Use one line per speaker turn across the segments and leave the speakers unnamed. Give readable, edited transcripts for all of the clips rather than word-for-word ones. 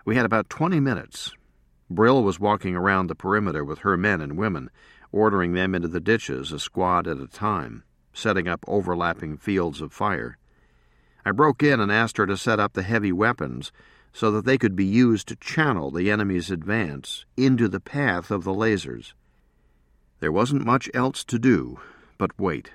We had about 20 minutes. Brill was walking around the perimeter with her men and women, ordering them into the ditches a squad at a time, setting up overlapping fields of fire. I broke in and asked her to set up the heavy weapons so that they could be used to channel the enemy's advance into the path of the lasers. There wasn't much else to do but wait.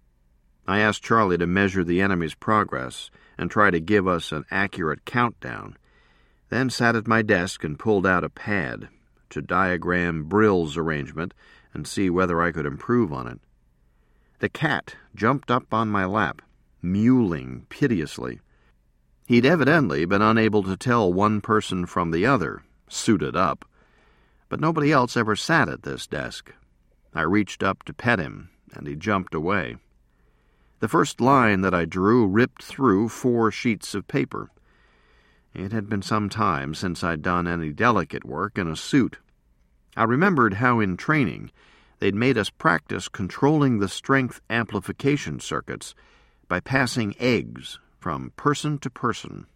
I asked Charlie to measure the enemy's progress and try to give us an accurate countdown, then sat at my desk and pulled out a pad to diagram Brill's arrangement and see whether I could improve on it. The cat jumped up on my lap, mewling piteously. He'd evidently been unable to tell one person from the other, suited up, but nobody else ever sat at this desk. I reached up to pet him, and he jumped away. The first line that I drew ripped through 4 sheets of paper. It had been some time since I'd done any delicate work in a suit. I remembered how in training they'd made us practice controlling the strength amplification circuits by passing eggs from person to person.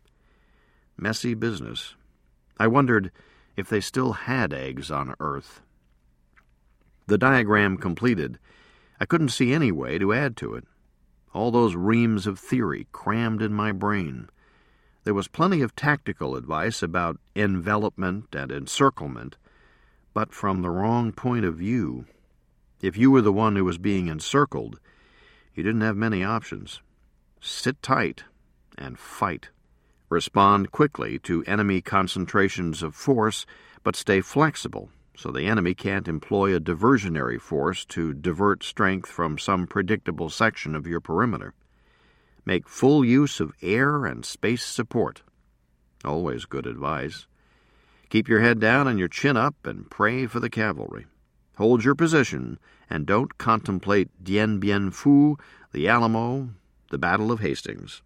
Messy business. I wondered if they still had eggs on Earth. The diagram completed, I couldn't see any way to add to it. All those reams of theory crammed in my brain. There was plenty of tactical advice about envelopment and encirclement, but from the wrong point of view. If you were the one who was being encircled, you didn't have many options. Sit tight and fight. Respond quickly to enemy concentrations of force, but stay flexible so the enemy can't employ a diversionary force to divert strength from some predictable section of your perimeter. Make full use of air and space support. Always good advice. Keep your head down and your chin up and pray for the cavalry. Hold your position and don't contemplate Dien Bien Phu, the Alamo, the Battle of Hastings.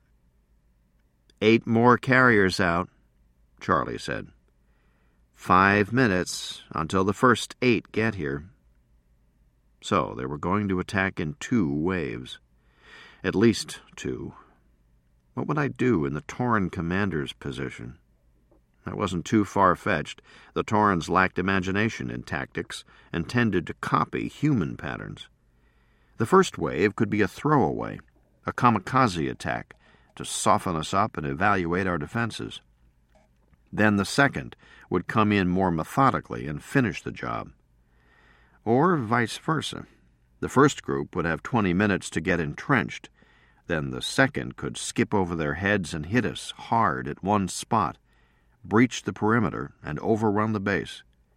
8 more carriers out, Charlie said. 5 minutes until the first 8 get here. So they were going to attack in 2 waves. At least 2. What would I do in the Tauren commander's position? That wasn't too far-fetched. The Taurens lacked imagination in tactics and tended to copy human patterns. The first wave could be a throwaway, a kamikaze attack, to soften us up and evaluate our defenses. Then the second would come in more methodically and finish the job. Or vice versa. The first group would have 20 minutes to get entrenched. Then the second could skip over their heads and hit us hard at one spot, breach the perimeter, and overrun the base.